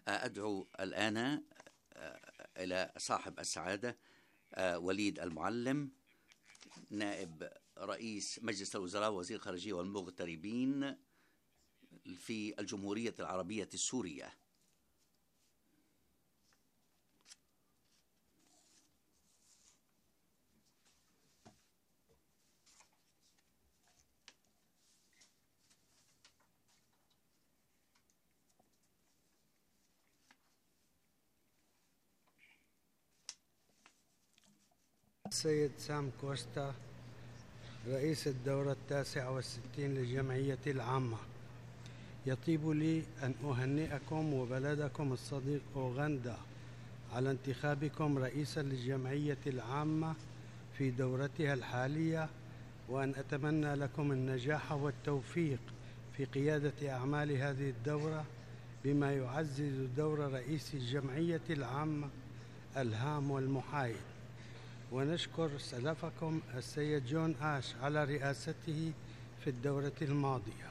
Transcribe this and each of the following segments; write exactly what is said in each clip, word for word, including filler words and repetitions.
أدعو الآن إلى صاحب السعادة وليد المعلم، نائب رئيس مجلس الوزراء ووزير الخارجية والمغتربين في الجمهورية العربية السورية. السيد سام كوستا، رئيس الدورة التاسعة والستين للجمعية العامة، يطيب لي أن أهنئكم وبلدكم الصديق أوغندا على انتخابكم رئيسا للجمعية العامة في دورتها الحالية، وأن أتمنى لكم النجاح والتوفيق في قيادة أعمال هذه الدورة بما يعزز دور رئيس الجمعية العامة الهام والمحايد. ونشكر سلفكم السيد جون آش على رئاسته في الدورة الماضية.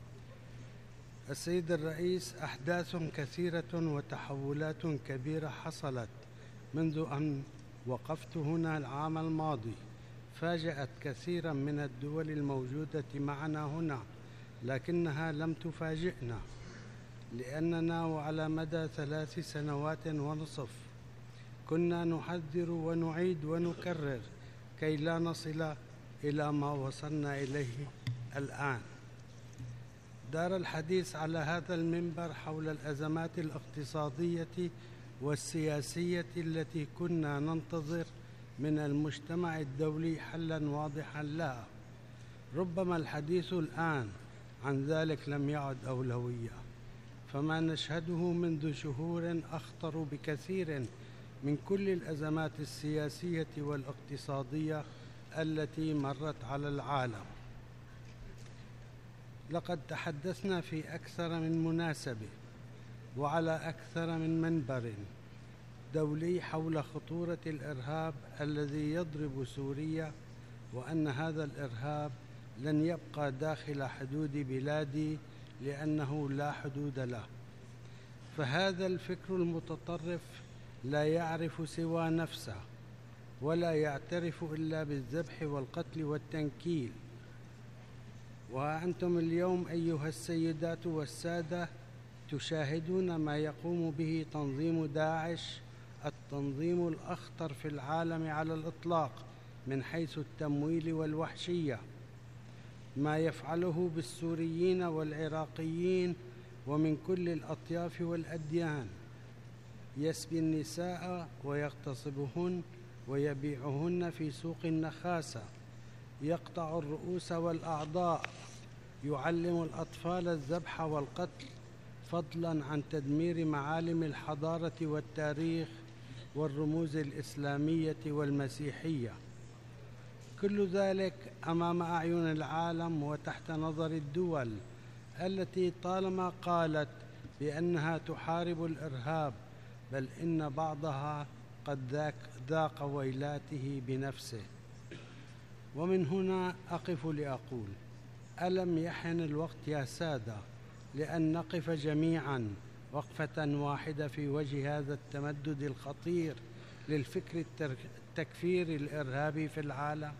السيد الرئيس، أحداث كثيرة وتحولات كبيرة حصلت منذ أن وقفت هنا العام الماضي، فاجأت كثيرا من الدول الموجودة معنا هنا، لكنها لم تفاجئنا، لأننا وعلى مدى ثلاث سنوات ونصف كنا نحذر ونعيد ونكرر كي لا نصل إلى ما وصلنا إليه الآن. دار الحديث على هذا المنبر حول الأزمات الاقتصادية والسياسية التي كنا ننتظر من المجتمع الدولي حلا واضحا لها. ربما الحديث الآن عن ذلك لم يعد أولوية، فما نشهده منذ شهور أخطر بكثير من كل الأزمات السياسية والاقتصادية التي مرت على العالم. لقد تحدثنا في أكثر من مناسبة وعلى أكثر من منبر دولي حول خطورة الإرهاب الذي يضرب سوريا، وأن هذا الإرهاب لن يبقى داخل حدود بلادي لأنه لا حدود له. فهذا الفكر المتطرف لا يعرف سوى نفسه، ولا يعترف إلا بالذبح والقتل والتنكيل. وأنتم اليوم أيها السيدات والسادة تشاهدون ما يقوم به تنظيم داعش، التنظيم الأخطر في العالم على الإطلاق من حيث التمويل والوحشية، ما يفعله بالسوريين والعراقيين ومن كل الأطياف والأديان. يسبي النساء ويغتصبهن ويبيعهن في سوق النخاسة، يقطع الرؤوس والأعضاء، يعلم الأطفال الذبح والقتل، فضلا عن تدمير معالم الحضارة والتاريخ والرموز الإسلامية والمسيحية. كل ذلك أمام أعين العالم وتحت نظر الدول التي طالما قالت بأنها تحارب الإرهاب، بل إن بعضها قد ذاق ويلاته بنفسه. ومن هنا أقف لأقول: ألم يحن الوقت يا سادة لأن نقف جميعا وقفة واحدة في وجه هذا التمدد الخطير للفكر التكفيري الإرهابي في العالم؟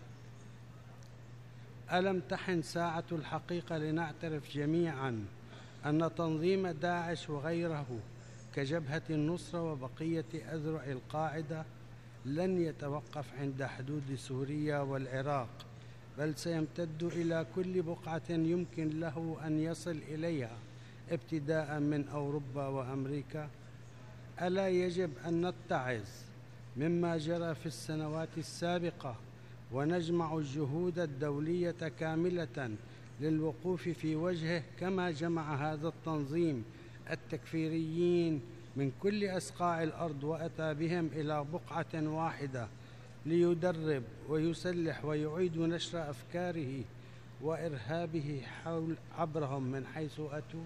ألم تحن ساعة الحقيقة لنعترف جميعا أن تنظيم داعش وغيره كجبهة النصرة وبقية أذرع القاعدة لن يتوقف عند حدود سوريا والعراق، بل سيمتد إلى كل بقعة يمكن له أن يصل إليها، ابتداء من أوروبا وأمريكا؟ ألا يجب أن نتعظ مما جرى في السنوات السابقة ونجمع الجهود الدولية كاملة للوقوف في وجهه، كما جمع هذا التنظيم التكفيريين من كل أصقاع الأرض وأتى بهم إلى بقعة واحدة ليدرب ويسلح ويعيد نشر أفكاره وإرهابه حول عبرهم من حيث أتوا؟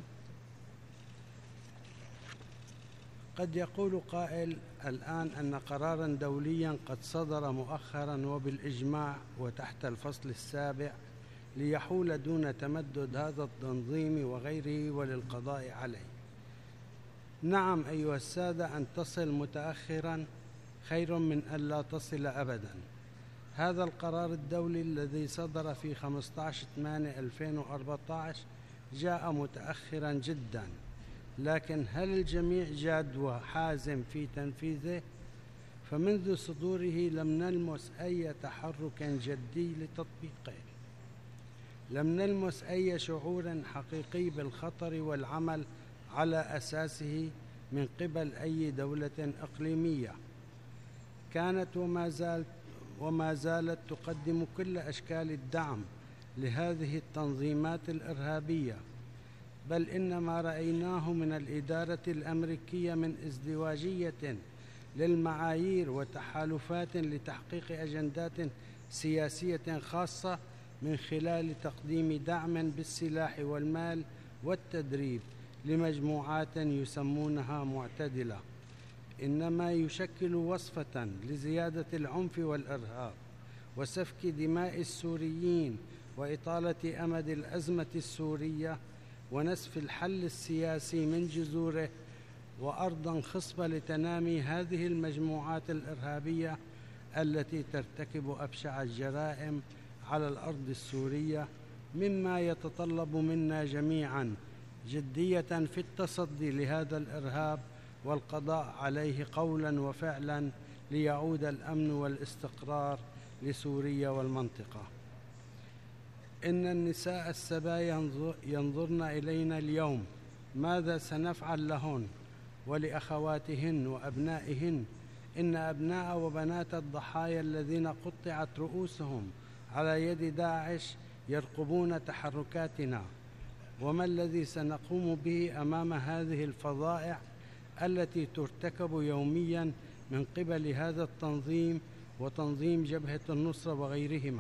قد يقول قائل الآن أن قراراً دولياً قد صدر مؤخراً وبالإجماع وتحت الفصل السابع ليحول دون تمدد هذا التنظيم وغيره وللقضاء عليه. نعم أيها السادة، أن تصل متأخرا خير من أن لا تصل أبدا. هذا القرار الدولي الذي صدر في خمسة عشر ثمانية ألفين وأربعة عشر جاء متأخرا جدا، لكن هل الجميع جاد وحازم في تنفيذه؟ فمنذ صدوره لم نلمس أي تحرك جدي لتطبيقه، لم نلمس أي شعور حقيقي بالخطر والعمل على أساسه من قبل أي دولة إقليمية كانت وما زالت وما زالت تقدم كل أشكال الدعم لهذه التنظيمات الإرهابية، بل إن ما رأيناه من الإدارة الأمريكية من ازدواجية للمعايير وتحالفات لتحقيق أجندات سياسية خاصة من خلال تقديم دعم بالسلاح والمال والتدريب لمجموعات يسمونها معتدلة، إنما يشكل وصفة لزيادة العنف والإرهاب وسفك دماء السوريين وإطالة أمد الأزمة السورية ونسف الحل السياسي من جذوره، وأرضاً خصبة لتنامي هذه المجموعات الإرهابية التي ترتكب أبشع الجرائم على الأرض السورية، مما يتطلب منا جميعاً جدية في التصدي لهذا الإرهاب والقضاء عليه قولاً وفعلاً ليعود الأمن والاستقرار لسوريا والمنطقة. إن النساء السبايا ينظرن إلينا اليوم، ماذا سنفعل لهن ولأخواتهن وأبنائهن؟ إن أبناء وبنات الضحايا الذين قطعت رؤوسهم على يد داعش يرقبون تحركاتنا، وما الذي سنقوم به أمام هذه الفظائع التي ترتكب يومياً من قبل هذا التنظيم وتنظيم جبهة النصرة وغيرهما؟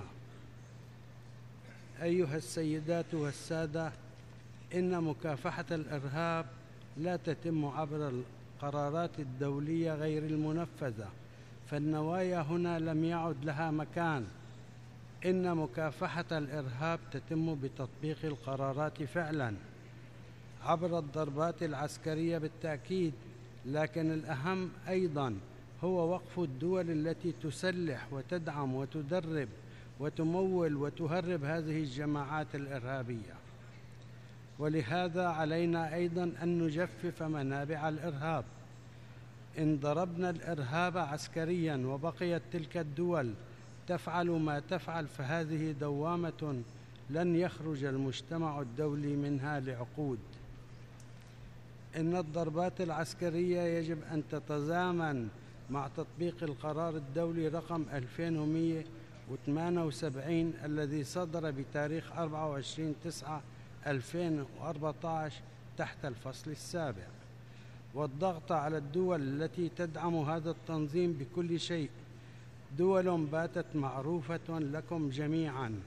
أيها السيدات والسادة، إن مكافحة الإرهاب لا تتم عبر القرارات الدولية غير المنفذة، فالنوايا هنا لم يعد لها مكان. إن مكافحة الإرهاب تتم بتطبيق القرارات فعلاً عبر الضربات العسكرية بالتأكيد، لكن الأهم أيضاً هو وقف الدول التي تسلح وتدعم وتدرب وتمول وتهرب هذه الجماعات الإرهابية. ولهذا علينا أيضاً أن نجفف منابع الإرهاب. إن ضربنا الإرهاب عسكرياً وبقيت تلك الدول تفعل ما تفعل فهذه دوامة لن يخرج المجتمع الدولي منها لعقود. إن الضربات العسكرية يجب أن تتزامن مع تطبيق القرار الدولي رقم ألفين ومئة وثمانية وسبعين الذي صدر بتاريخ أربعة وعشرين تسعة ألفين وأربعة عشر تحت الفصل السابع، والضغط على الدول التي تدعم هذا التنظيم بكل شيء، دول باتت معروفة لكم جميعاً،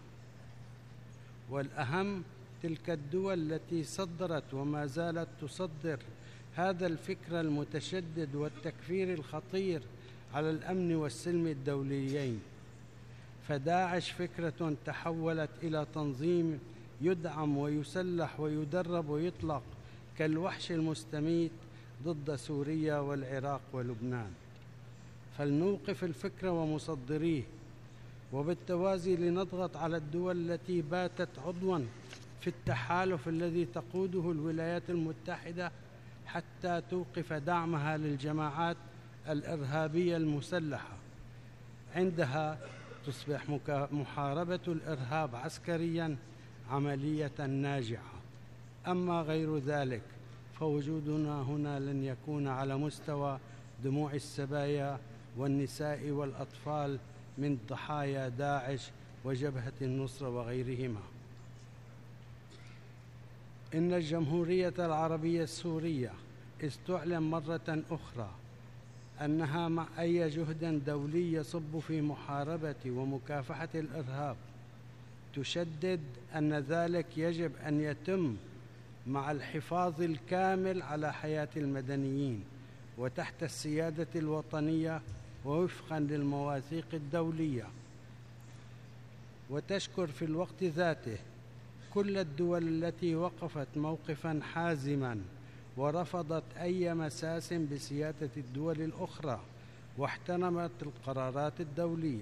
والأهم تلك الدول التي صدرت وما زالت تصدر هذا الفكر المتشدد والتكفير الخطير على الأمن والسلم الدوليين. فداعش فكرة تحولت إلى تنظيم يدعم ويسلح ويدرب ويطلق كالوحش المستميت ضد سوريا والعراق ولبنان. فلنوقف الفكر ومصدريه، وبالتوازي لنضغط على الدول التي باتت عضواً في التحالف الذي تقوده الولايات المتحدة حتى توقف دعمها للجماعات الإرهابية المسلحة. عندها تصبح محاربة الإرهاب عسكرياً عملية ناجحة، أما غير ذلك فوجودنا هنا لن يكون على مستوى دموع السبايا والنساء والأطفال من ضحايا داعش وجبهة النصرة وغيرهما. إن الجمهورية العربية السورية استعلم مرة أخرى أنها مع أي جهد دولي يصب في محاربة ومكافحة الإرهاب، تشدد أن ذلك يجب أن يتم مع الحفاظ الكامل على حياة المدنيين وتحت السيادة الوطنية ووفقاً للمواثيق الدولية. وتشكر في الوقت ذاته كل الدول التي وقفت موقفاً حازماً ورفضت أي مساس بسيادة الدول الأخرى، واحترمت القرارات الدولية.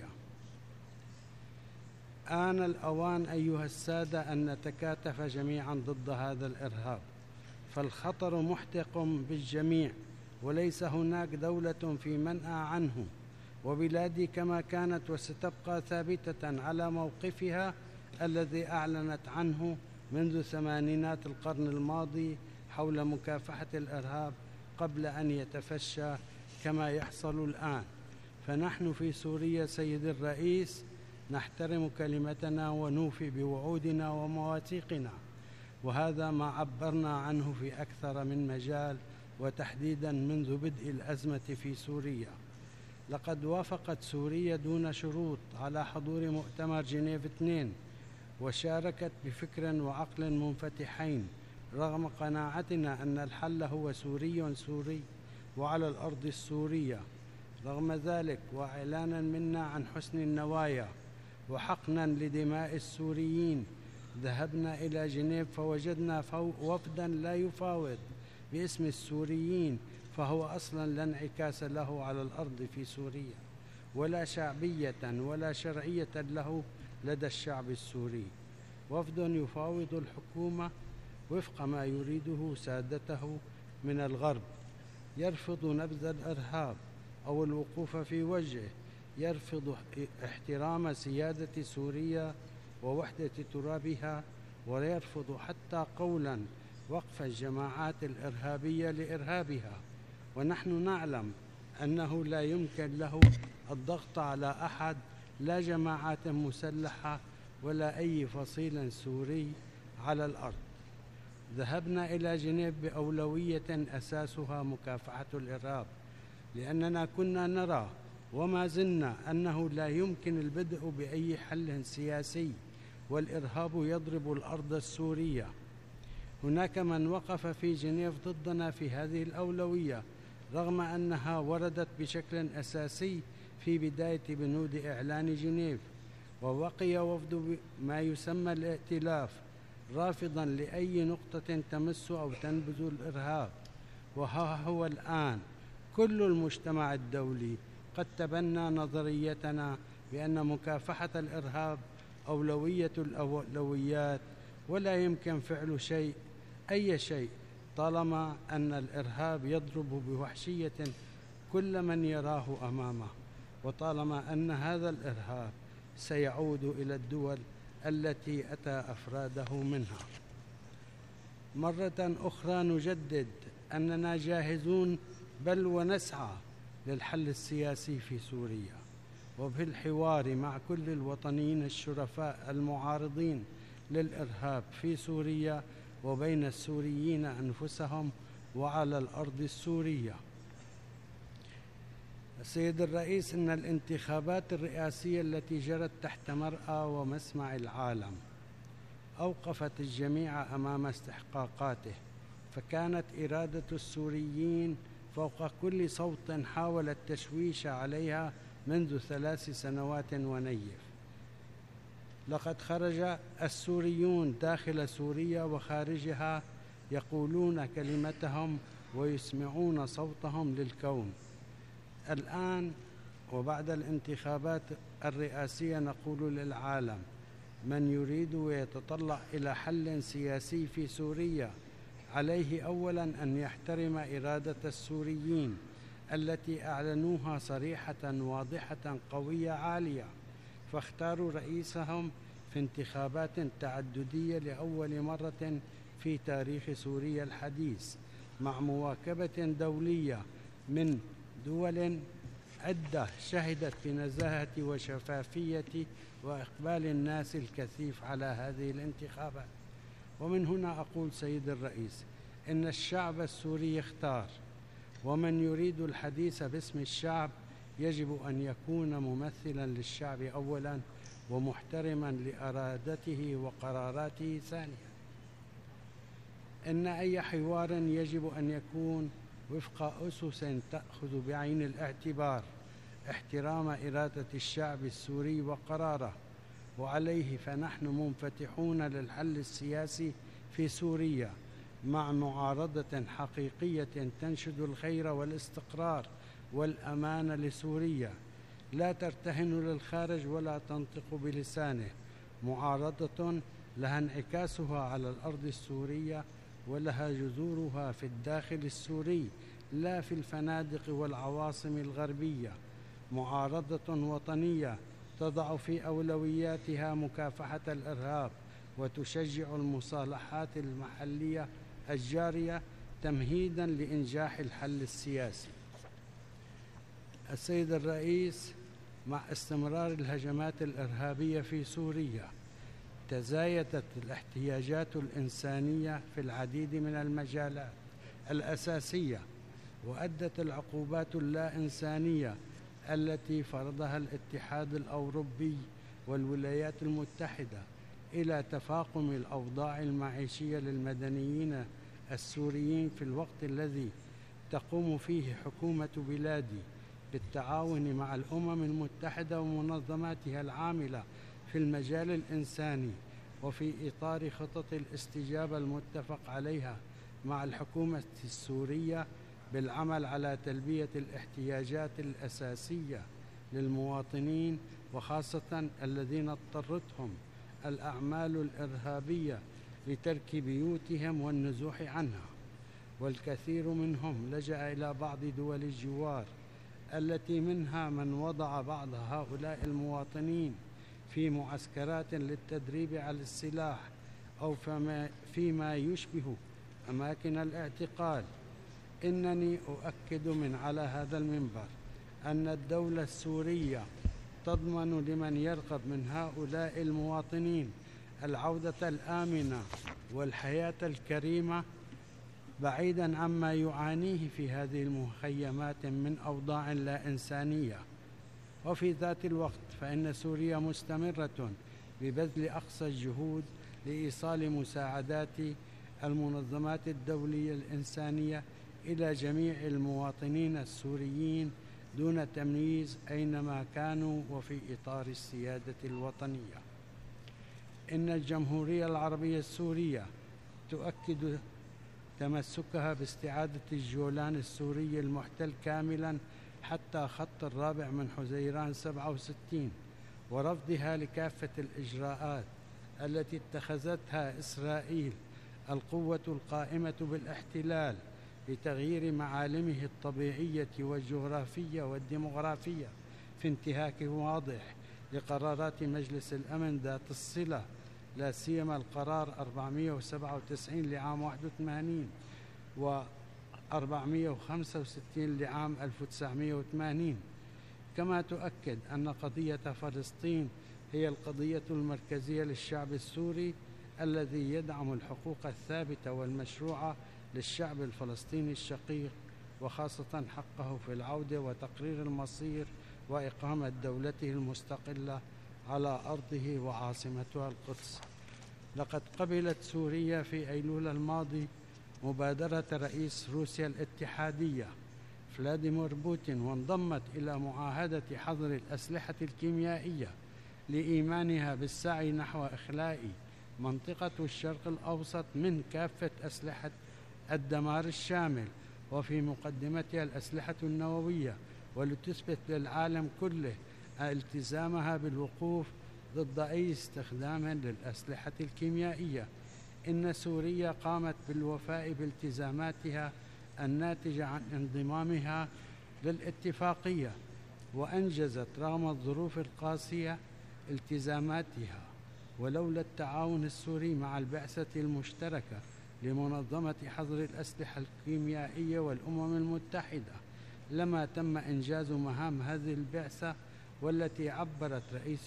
آن الأوان أيها السادة أن نتكاتف جميعا ضد هذا الإرهاب، فالخطر محتق بالجميع، وليس هناك دولة في منأى عنه. وبلادي كما كانت وستبقى ثابتة على موقفها الذي أعلنت عنه منذ ثمانينات القرن الماضي حول مكافحة الإرهاب قبل أن يتفشى كما يحصل الآن. فنحن في سوريا سيد الرئيس نحترم كلمتنا ونوفي بوعودنا ومواثيقنا، وهذا ما عبرنا عنه في أكثر من مجال، وتحديدا منذ بدء الأزمة في سوريا. لقد وافقت سوريا دون شروط على حضور مؤتمر جنيف اثنين، وشاركت بفكر وعقل منفتحين رغم قناعتنا أن الحل هو سوري سوري وعلى الأرض السورية. رغم ذلك وإعلانا منا عن حسن النوايا وحقنا لدماء السوريين، ذهبنا إلى جنيف فوجدنا وفدا لا يفاوض باسم السوريين، فهو أصلا لا انعكاس له على الأرض في سوريا، ولا شعبية ولا شرعية له لدى الشعب السوري. وفد يفاوض الحكومة وفق ما يريده سادته من الغرب، يرفض نبذ الإرهاب أو الوقوف في وجهه، يرفض احترام سيادة سوريا ووحدة ترابها، ويرفض حتى قولا وقف الجماعات الإرهابية لإرهابها. ونحن نعلم أنه لا يمكن له الضغط على أحد، لا جماعات مسلحة ولا أي فصيل سوري على الأرض. ذهبنا إلى جنيف بأولوية أساسها مكافحة الإرهاب، لأننا كنا نرى وما زلنا أنه لا يمكن البدء بأي حل سياسي والإرهاب يضرب الأرض السورية. هناك من وقف في جنيف ضدنا في هذه الأولوية رغم أنها وردت بشكل أساسي في بداية بنود إعلان جنيف، وبقي وفد ما يسمى الائتلاف رافضا لأي نقطة تمس أو تنبذ الإرهاب. وها هو الآن كل المجتمع الدولي قد تبنى نظريتنا بأن مكافحة الإرهاب أولوية الأولويات، ولا يمكن فعل شيء أي شيء طالما أن الإرهاب يضرب بوحشية كل من يراه أمامه، وطالما أن هذا الإرهاب سيعود إلى الدول التي أتى أفراده منها. مرة أخرى نجدد أننا جاهزون بل ونسعى للحل السياسي في سوريا، وبالحوار مع كل الوطنيين الشرفاء المعارضين للإرهاب في سوريا وبين السوريين أنفسهم وعلى الأرض السورية. السيد الرئيس، إن الانتخابات الرئاسية التي جرت تحت مرأى ومسمع العالم أوقفت الجميع أمام استحقاقاته، فكانت إرادة السوريين فوق كل صوت حاول التشويش عليها منذ ثلاث سنوات ونيف. لقد خرج السوريون داخل سوريا وخارجها يقولون كلمتهم ويسمعون صوتهم للكون. الآن وبعد الانتخابات الرئاسية نقول للعالم: من يريد ويتطلع إلى حل سياسي في سوريا عليه أولا أن يحترم إرادة السوريين التي أعلنوها صريحة واضحة قوية عالية، فاختاروا رئيسهم في انتخابات تعددية لأول مرة في تاريخ سوريا الحديث، مع مواكبة دولية من دول عدة شهدت بنزاهة وشفافية وإقبال الناس الكثيف على هذه الانتخابات. ومن هنا أقول سيد الرئيس: إن الشعب السوري اختار، ومن يريد الحديث باسم الشعب يجب أن يكون ممثلا للشعب أولا ومحترما لإرادته وقراراته ثانيا. إن أي حوار يجب أن يكون وفق أسس تأخذ بعين الاعتبار احترام إرادة الشعب السوري وقراره، وعليه فنحن منفتحون للحل السياسي في سوريا، مع معارضة حقيقية تنشد الخير والاستقرار والأمان لسوريا، لا ترتهن للخارج ولا تنطق بلسانه، معارضة لها انعكاسها على الأرض السورية ولها جذورها في الداخل السوري لا في الفنادق والعواصم الغربية، معارضة وطنية تضع في أولوياتها مكافحة الإرهاب وتشجع المصالحات المحلية الجارية تمهيداً لإنجاح الحل السياسي. السيد الرئيس، مع استمرار الهجمات الإرهابية في سوريا تزايدت الاحتياجات الإنسانية في العديد من المجالات الأساسية، وأدت العقوبات اللا إنسانية التي فرضها الاتحاد الأوروبي والولايات المتحدة إلى تفاقم الأوضاع المعيشية للمدنيين السوريين في الوقت الذي تقوم فيه حكومة بلادي بالتعاون مع الأمم المتحدة ومنظماتها العاملة في المجال الإنساني، وفي إطار خطط الاستجابة المتفق عليها مع الحكومة السورية بالعمل على تلبية الاحتياجات الأساسية للمواطنين، وخاصة الذين اضطرتهم الأعمال الإرهابية لترك بيوتهم والنزوح عنها، والكثير منهم لجأ إلى بعض دول الجوار التي منها من وضع بعض هؤلاء المواطنين في معسكرات للتدريب على السلاح أو فيما يشبه أماكن الاعتقال. إنني أؤكد من على هذا المنبر أن الدولة السورية تضمن لمن يرغب من هؤلاء المواطنين العودة الآمنة والحياة الكريمة بعيداً عما يعانيه في هذه المخيمات من أوضاع لا إنسانية. وفي ذات الوقت فإن سوريا مستمرة ببذل أقصى الجهود لإيصال مساعدات المنظمات الدولية الإنسانية إلى جميع المواطنين السوريين دون تمييز أينما كانوا وفي إطار السيادة الوطنية. إن الجمهورية العربية السورية تؤكد تمسكها باستعادة الجولان السوري المحتل كاملاً حتى خط الرابع من حزيران سبعة وستين، ورفضها لكافة الإجراءات التي اتخذتها إسرائيل القوة القائمة بالاحتلال لتغيير معالمه الطبيعية والجغرافية والديمغرافية في انتهاك واضح لقرارات مجلس الأمن ذات الصلة، لا سيما القرار أربعمائة وسبعة وتسعين لعام واحد وثمانين و أربعمائة وخمسة وستين لعام ألف وتسعمائة وثمانين. كما تؤكد أن قضية فلسطين هي القضية المركزية للشعب السوري الذي يدعم الحقوق الثابتة والمشروعة للشعب الفلسطيني الشقيق، وخاصة حقه في العودة وتقرير المصير وإقامة دولته المستقلة على أرضه وعاصمتها القدس. لقد قبلت سوريا في أيلول الماضي مبادرة رئيس روسيا الاتحادية فلاديمير بوتين، وانضمت إلى معاهدة حظر الأسلحة الكيميائية لإيمانها بالسعي نحو إخلاء منطقة الشرق الأوسط من كافة أسلحة الدمار الشامل، وفي مقدمتها الأسلحة النووية، ولتثبت للعالم كله التزامها بالوقوف ضد أي استخدام للأسلحة الكيميائية. إن سوريا قامت بالوفاء بالتزاماتها الناتجة عن انضمامها للاتفاقية، وأنجزت رغم الظروف القاسية التزاماتها، ولولا التعاون السوري مع البعثة المشتركة لمنظمة حظر الأسلحة الكيميائية والأمم المتحدة لما تم إنجاز مهام هذه البعثة، والتي عبرت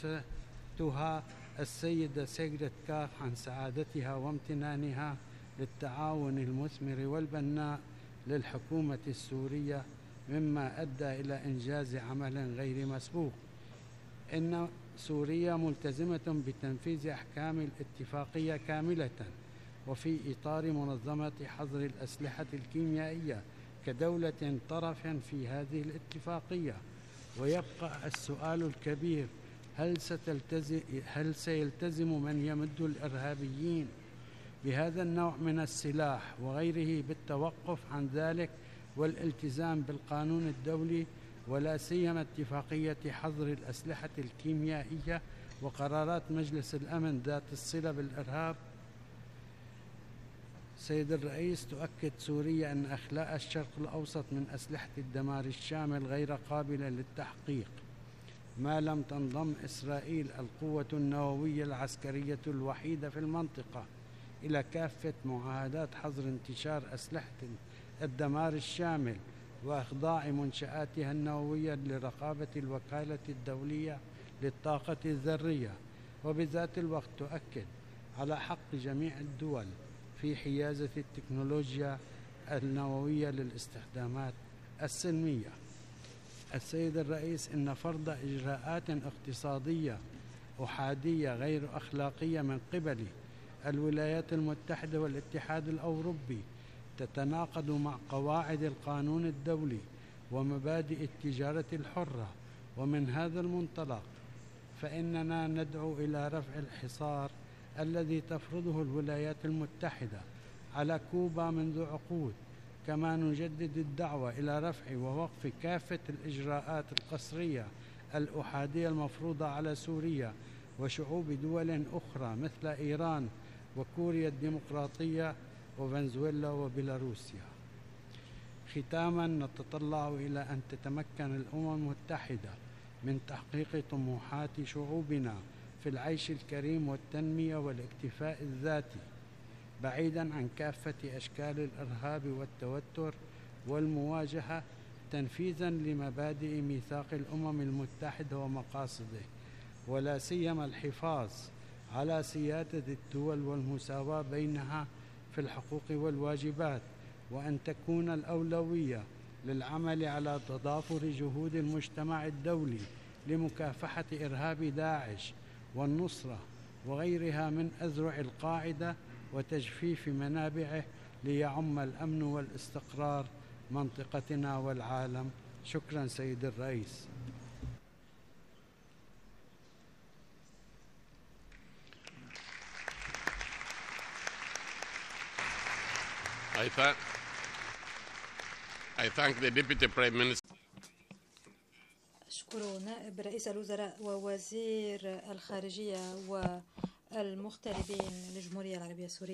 رئيستها السيدة سيغرت كاخ عن سعادتها وامتنانها للتعاون المثمر والبناء للحكومة السورية، مما أدى إلى إنجاز عمل غير مسبوق. إن سوريا ملتزمة بتنفيذ أحكام الاتفاقية كاملة وفي إطار منظمة حظر الأسلحة الكيميائية كدولة طرف في هذه الاتفاقية. ويبقى السؤال الكبير: هل ستلتزم هل سيلتزم من يمد الإرهابيين بهذا النوع من السلاح وغيره بالتوقف عن ذلك والالتزام بالقانون الدولي، ولا سيما اتفاقية حظر الأسلحة الكيميائية وقرارات مجلس الأمن ذات الصلة بالإرهاب. سيد الرئيس، تؤكد سوريا أن أخلاء الشرق الأوسط من أسلحة الدمار الشامل غير قابلة للتحقيق ما لم تنضم إسرائيل القوة النووية العسكرية الوحيدة في المنطقة إلى كافة معاهدات حظر انتشار أسلحة الدمار الشامل وإخضاع منشآتها النووية لرقابة الوكالة الدولية للطاقة الذرية. وبذات الوقت تؤكد على حق جميع الدول في حيازة التكنولوجيا النووية للاستخدامات السلمية. السيد الرئيس، إن فرض إجراءات اقتصادية أحادية غير أخلاقية من قبل الولايات المتحدة والاتحاد الأوروبي تتناقض مع قواعد القانون الدولي ومبادئ التجارة الحرة، ومن هذا المنطلق فإننا ندعو إلى رفع الحصار الذي تفرضه الولايات المتحدة على كوبا منذ عقود، كما نجدد الدعوة إلى رفع ووقف كافة الإجراءات القسرية الأحادية المفروضة على سوريا وشعوب دول أخرى مثل إيران وكوريا الديمقراطية وفنزويلا وبيلاروسيا. ختاما، نتطلع إلى أن تتمكن الأمم المتحدة من تحقيق طموحات شعوبنا في العيش الكريم والتنمية والاكتفاء الذاتي، بعيدا عن كافة أشكال الإرهاب والتوتر والمواجهة، تنفيذا لمبادئ ميثاق الأمم المتحدة ومقاصده، ولا سيما الحفاظ على سيادة الدول والمساواة بينها في الحقوق والواجبات، وأن تكون الأولوية للعمل على تضافر جهود المجتمع الدولي لمكافحة إرهاب داعش والنصرة وغيرها من أذرع القاعدة وتجفيف منابعه ليعم الأمن والاستقرار منطقتنا والعالم. شكرا سيد الرئيس. I thank, I thank the Deputy Prime Minister. أشكر نائب رئيس الوزراء ووزير الخارجية والمغتربين للجمهورية العربية السورية.